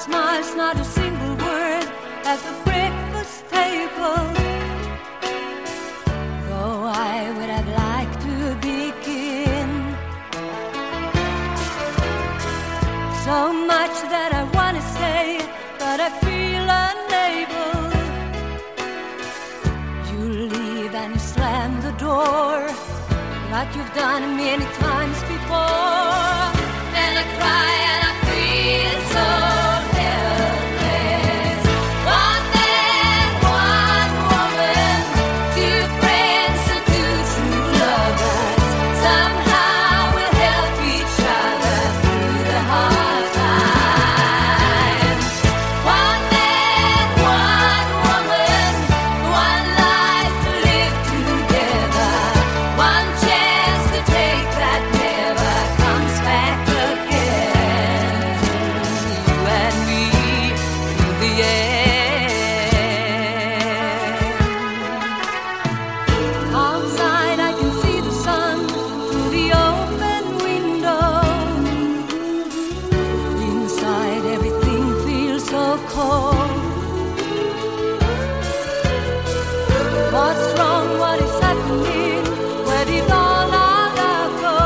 smiles, not a single word at the breakfast table. Though I would have liked to begin, so much that I want to say, but I feel unable. You leave and you slam the door, like you've done many times before. And I cry and I feel so helpless. One man, one woman, two friends and two true lovers. Somehow we'll help each other through the hard times. One man, one woman, one life to live together. One chance to take that never comes back again. You and me through the end. Outside I can see the sun through the open window. Inside everything feels so cold. What's wrong? What is happening? Where did all our love go?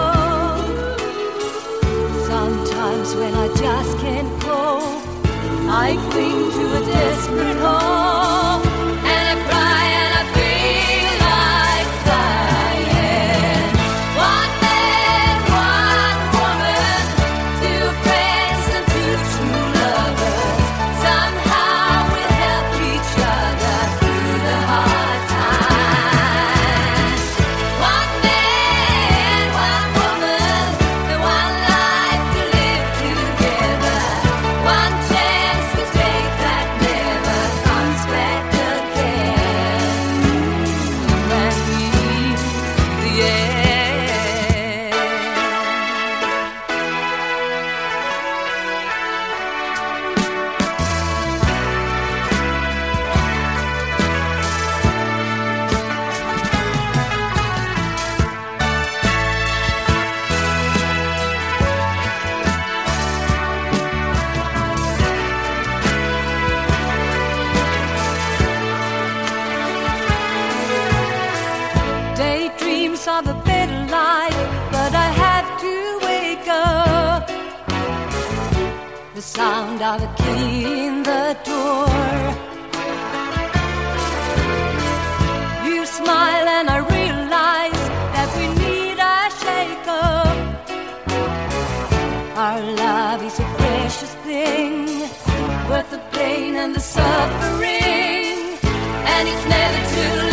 Sometimes when I just can't cope, I cling to a desperate hope. And I cry and I feel like dying. One man, one woman, two friends and two true lovers. Somehow we'll help each other through the hard times. One man, one woman, one life to live together. One chance to take that never comes back again. You and me to the end. Daydreams of a better life, but I have to wake up. The sound of a key in the door. You smile and I realize that we need a shake-up. Our love is a precious thing, worth the pain and the suffering, and it's never too